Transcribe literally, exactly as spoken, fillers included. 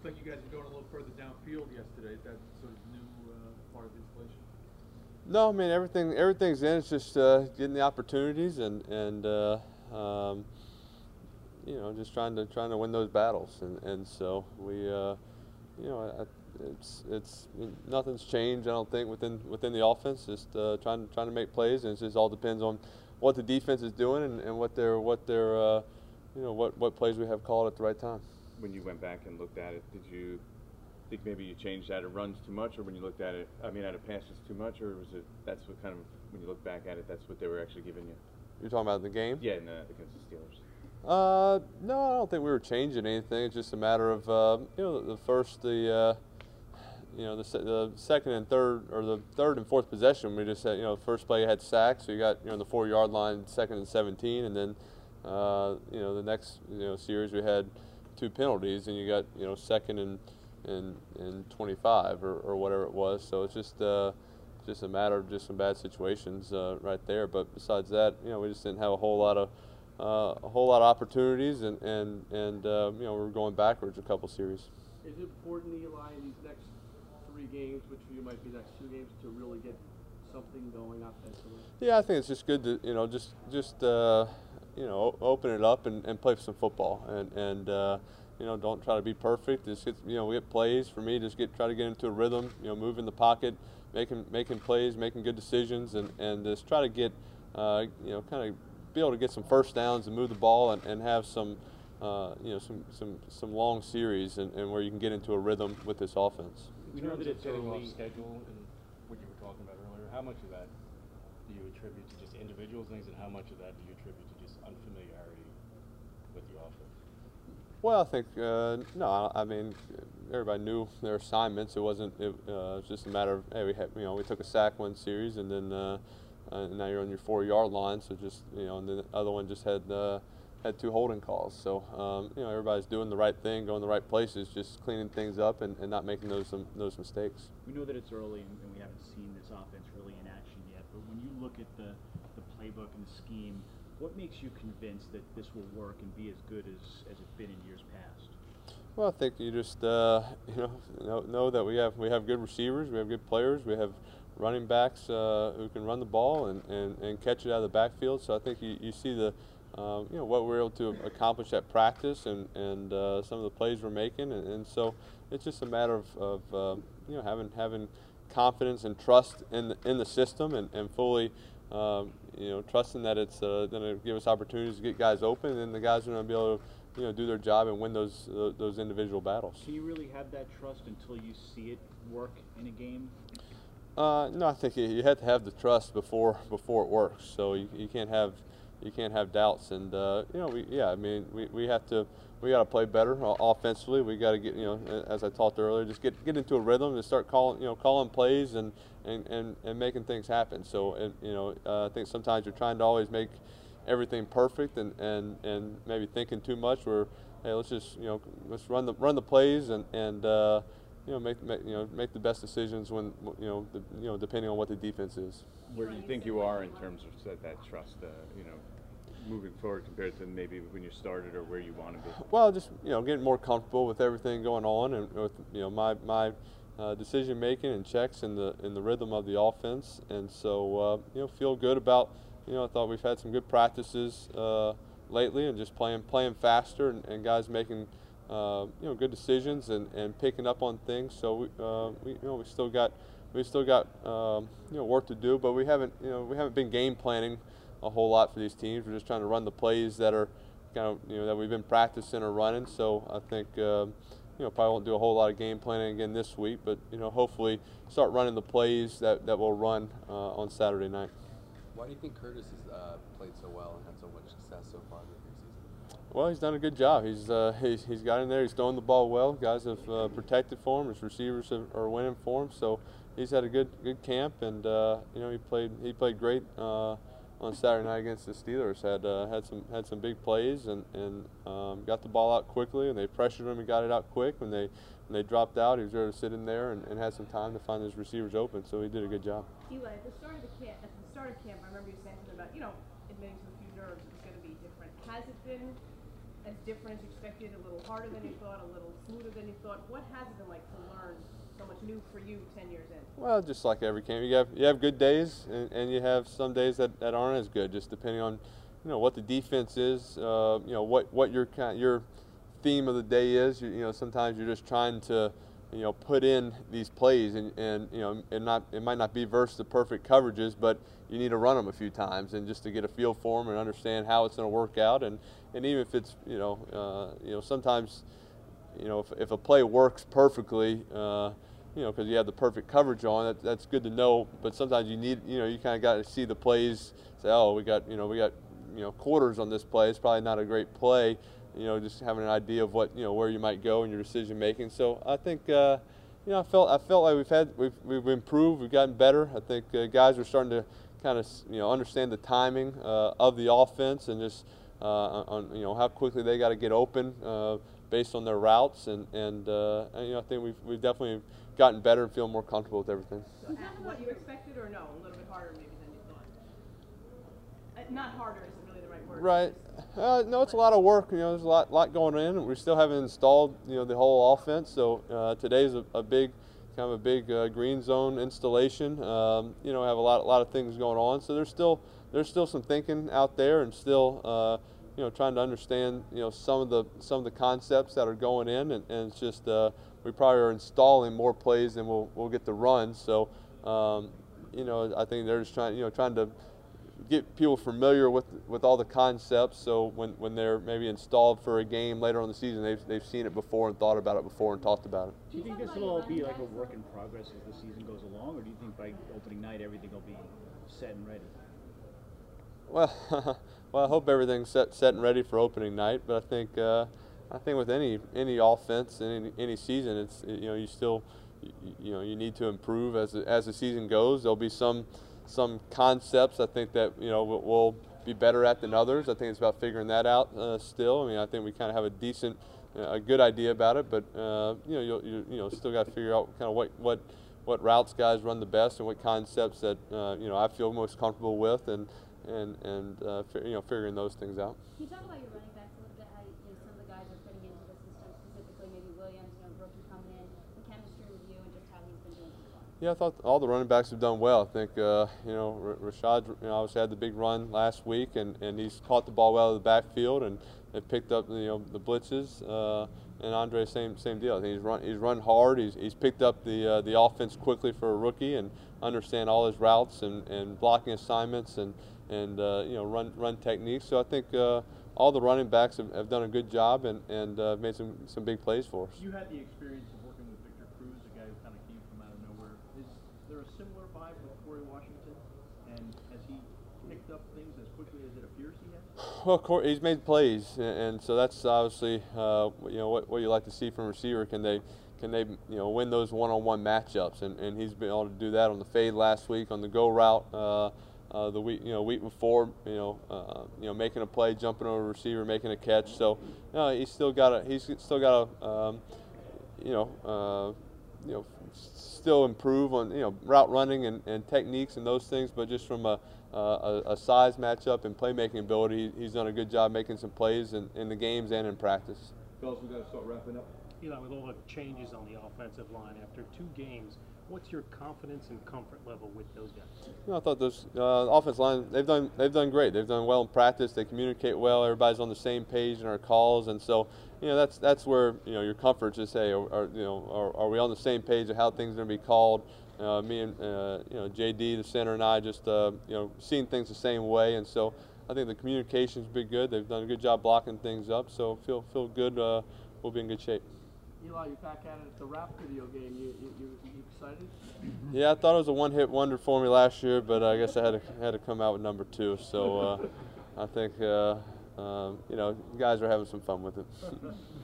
Looked like you guys were going a little further downfield yesterday. Is that sort of new uh, part of the installation? No, I mean everything. Everything's in. It's just uh, getting the opportunities and and uh, um, you know just trying to trying to win those battles. And and so we, uh, you know, I, it's it's nothing's changed. I don't think within within the offense. Just uh, trying trying to make plays, and it just all depends on what the defense is doing and, and what their what their uh, you know what what plays we have called at the right time. When you went back and looked at it, did you think maybe you changed out of runs too much, or when you looked at it, I mean, out of passes too much, or was it that's what kind of when you look back at it, that's what they were actually giving you? You're talking about the game? Yeah, in, uh, against the Steelers. Uh, no, I don't think we were changing anything. It's just a matter of uh, you know the first the uh, you know the, se the second and third or the third and fourth possession. We just had you know first play had sacks, so you got you know the four yard line, second and seventeen, and then uh, you know the next you know series we had two penalties, and you got you know second and and and twenty-five or, or whatever it was. So it's just uh, just a matter of just some bad situations uh, right there. But besides that, you know we just didn't have a whole lot of uh, a whole lot of opportunities, and and and uh, you know we were going backwards a couple series. Is it important, Eli, in these next three games, which for you might be the next two games, to really get something going offensively? Yeah, I think it's just good to you know just just uh, you know open it up and, and play some football, and and uh, you know don't try to be perfect. Just get, you know we get plays for me. Just get try to get into a rhythm. You know, move in the pocket, making making plays, making good decisions, and and just try to get uh, you know kind of be able to get some first downs and move the ball and, and have some uh, you know some some some long series and, and where you can get into a rhythm with this offense. We know that it's getting off schedule and what you were talking about earlier. How much of that do you attribute to just individual things, and how much of that do you attribute to just unfamiliarity with the offense? Well, I think uh, no. I mean, everybody knew their assignments. It wasn't. It, uh, it was just a matter of hey, we had you know we took a sack one series, and then uh, uh, now you're on your four yard line. So just you know, and then the other one just had uh, had two holding calls. So um, you know, everybody's doing the right thing, going the right places, just cleaning things up and, and not making those um, those mistakes. We know that it's early and, and we haven't seen this offense really in action yet. But when you look at the the playbook and the scheme, what makes you convinced that this will work and be as good as, as it's been in years past? Well, I think you just uh, you know, know know that we have we have good receivers, we have good players, we have running backs uh, who can run the ball and, and, and catch it out of the backfield. So I think you, you see the um, you know what we're able to accomplish at practice and and uh, some of the plays we're making, and, and so it's just a matter of, of uh, you know having having confidence and trust in the, in the system and, and fully. Um, you know, trusting that it's uh, going to give us opportunities to get guys open, and then the guys are going to be able to, you know, do their job and win those uh, those individual battles. Can you really have that trust until you see it work in a game? Uh, no, I think you, you have to have the trust before before it works. So you, you can't have you can't have doubts, and uh, you know, we yeah, I mean, we, we have to we got to play better offensively. We got to get you know, as I talked earlier, just get get into a rhythm and start calling you know calling plays and. And, and, and making things happen. So, and, you know, uh, I think sometimes you're trying to always make everything perfect and, and, and maybe thinking too much. Where, hey, let's just you know let's run the run the plays and and uh, you know make, make you know make the best decisions when you know the, you know depending on what the defense is. Where do you think you are in terms of that, that trust? Uh, you know, moving forward compared to maybe when you started or where you want to be. Well, just you know getting more comfortable with everything going on and with you know my my. Uh, decision making and checks in the in the rhythm of the offense, and so uh, you know feel good about you know I thought we've had some good practices uh, lately and just playing playing faster and, and guys making uh, you know good decisions and, and picking up on things. So we, uh, we you know we still got we still got um, you know work to do, but we haven't you know we haven't been game planning a whole lot for these teams. We're just trying to run the plays that are kind of you know that we've been practicing or running. So I think. Uh, You know, probably won't do a whole lot of game planning again this week, but you know, hopefully start running the plays that that will run uh, on Saturday night. Why do you think Curtis has uh, played so well and had so much success so far in the preseason? Well, he's done a good job. He's uh, he's, he's got in there. He's throwing the ball well. Guys have uh, protected for him. His receivers have, are winning for him. So he's had a good good camp, and uh, you know he played he played great. Uh, on Saturday night against the Steelers, had uh, had some had some big plays and and um, got the ball out quickly, and they pressured him and got it out quick. When they when they dropped out, he was ready to sit in there and, and had some time to find his receivers open. So he did a good job. Eli, at the start of the camp, at the start of camp, I remember you saying something about you know admitting to a few nerves it was going to be different. Has it been as different as you expected, a little harder than you thought, a little smoother than you thought? What has it been like to learn so much new for you ten years in? Well, just like every camp, you have you have good days, and, and you have some days that, that aren't as good, just depending on, you know, what the defense is, uh, you know, what what your kind your theme of the day is. You, you know, sometimes you're just trying to, you know, put in these plays, and, and you know, it not it might not be versus the perfect coverages, but you need to run them a few times, and just to get a feel for them and understand how it's going to work out, and and even if it's, you know, uh, you know, sometimes, you know, if if a play works perfectly. Uh, You know, because you have the perfect coverage on, that, that's good to know. But sometimes you need, you know, you kind of got to see the plays. Say, oh, we got, you know, we got, you know, quarters on this play. It's probably not a great play. You know, just having an idea of what, you know, where you might go in your decision making. So I think, uh, you know, I felt, I felt like we've had, we've, we've improved, we've gotten better. I think uh, guys are starting to kind of, you know, understand the timing uh, of the offense, and just, uh, on, you know, how quickly they got to get open uh, based on their routes, and and, uh, and you know, I think we've we've definitely gotten better and feel more comfortable with everything. So is that what you expected, or no? A little bit harder maybe than you thought? Uh, not harder isn't really the right word. Right. Uh, no, it's a lot of work. You know, there's a lot, lot going in. We still haven't installed, you know, the whole offense. So uh, today's a, a big, kind of a big uh, green zone installation. Um, you know, have a lot, a lot of things going on. So there's still, there's still some thinking out there, and still, uh, you know, trying to understand, you know, some of the, some of the concepts that are going in, and, and it's just. Uh, We probably are installing more plays than we'll we'll get to run. So, um, you know, I think they're just trying, you know, trying to get people familiar with with all the concepts. So when when they're maybe installed for a game later on in the season, they've they've seen it before and thought about it before and talked about it. Do you think this will all be like a work in progress as the season goes along, or do you think by opening night everything will be set and ready? Well, well, I hope everything's set set and ready for opening night. But I think. Uh, I think with any any offense in any, any season, it's, you know, you still, you, you know, you need to improve as the, as the season goes. There'll be some some concepts I think that, you know, we'll be better at than others. I think it's about figuring that out uh, still. I mean, I think we kind of have a decent, uh, a good idea about it, but uh, you know, you you you know, still got to figure out kind of what what what routes guys run the best, and what concepts that uh, you know, I feel most comfortable with, and and and uh, you know, figuring those things out. Can you talk about your running backs a little bit? How, you know, some of the guys are fitting into the system, specifically maybe Williams, you know, rookie coming in, the chemistry with you, and just how he's been doing so far. Yeah, I thought all the running backs have done well. I think, uh, you know, R Rashad, you know, obviously had the big run last week, and, and he's caught the ball well out of the backfield, and have picked up, you know, the blitzes. Uh, and Andre, same same deal. I think he's run he's run hard. He's he's picked up the uh, the offense quickly for a rookie, and understand all his routes and, and blocking assignments, and and uh, you know, run run techniques. So I think uh, all the running backs have, have done a good job, and and uh, made some some big plays for us. You had the experience of working with Victor Cruz, a guy who kind of came from out of nowhere. Is there a similar vibe with Corey Washington, and has he picked up things as quickly as it appears he has? Well, Corey, he's made plays, and, and so that's obviously uh, you know, what what you like to see from a receiver. Can they can they you know, win those one-on-one matchups? And and he's been able to do that on the fade last week, on the go route. Uh, Uh, the week, you know, week before, you know, uh, you know, making a play, jumping over a receiver, making a catch. So, you know, he's still got a, he's still got a, um, you know, uh, you know, still improve on, you know, route running and, and techniques and those things. But just from a, a, a size matchup and playmaking ability, he's done a good job making some plays in, in the games and in practice. Fellas, we got to start wrapping up. Eli, with all the changes on the offensive line after two games, what's your confidence and comfort level with those guys? You know, I thought those uh, offensive line, they've done they've done great. They've done well in practice. They communicate well. Everybody's on the same page in our calls, and so, you know, that's that's where, you know, your comfort is. Hey, are, are you know, are, are we on the same page of how things are going to be called? Uh, me and uh, you know, J D, the center, and I just uh, you know, seeing things the same way, and so I think the communication's been good. They've done a good job blocking things up, so feel feel good. Uh, we'll be in good shape. Eli, you're back at it at the rap video game. You, you, you, you excited? Yeah, I thought it was a one-hit wonder for me last year, but I guess I had to had to come out with number two. So uh, I think uh, uh, you know, guys are having some fun with it.